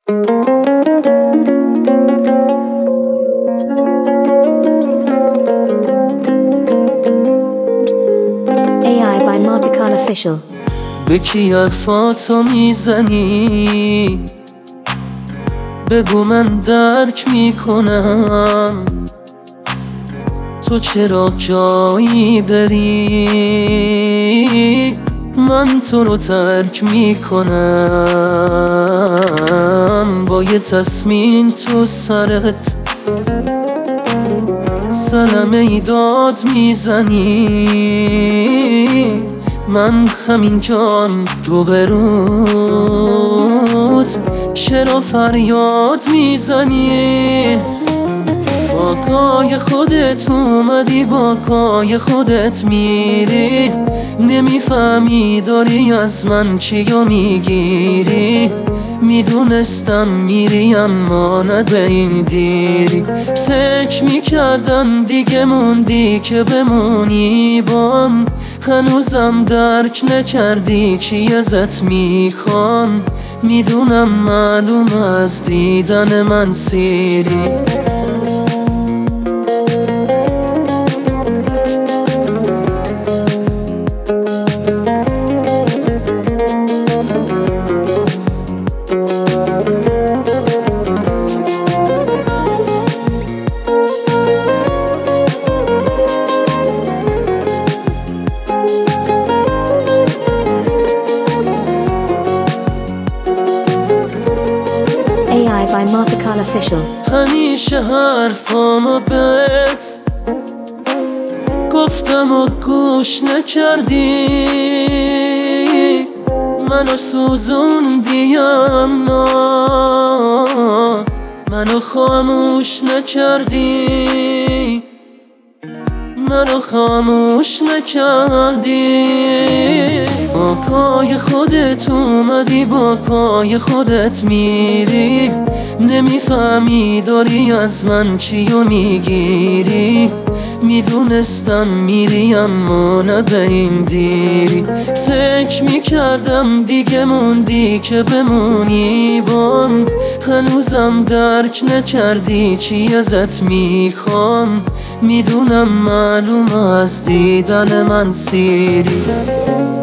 AI by Marpical Official. به کی حرفاتو میزنی؟ بگو من درک میکنم. تو چرا جایی بری من تو رو ترک میکنم. با یه تصمیم تو سرت سرم ای داد میزنی. من همین جان روبروت چرا فریاد میزنی؟ با پای خودت اومدی با پای خودت میری. نمیفهمی داری از من چیو میگیری. میدونستم میری اما نه به این دیری. فکر میکردم دیگه موندی که بمونی بام. هنوزم درک نکردی چی ازت میخوام. میدونم معلوم از دیدن من سیری. AI by Marpical Official. همیشه حرفامو بهت گفتم و گوش نکردی. منو سوزوندی اما منو خاموش نکردی. منو خاموش نکردی. با پای خودت اومدی با پای خودت میری. نمیفهمی داری از من چیو میگیری. میدونستم میری اما نه به این دیری. فکر میکردم دیگه موندی که بمونی بام. هنوزم درک نکردی چی ازت میخوام. میدونم معلوم از دیدن من سیری.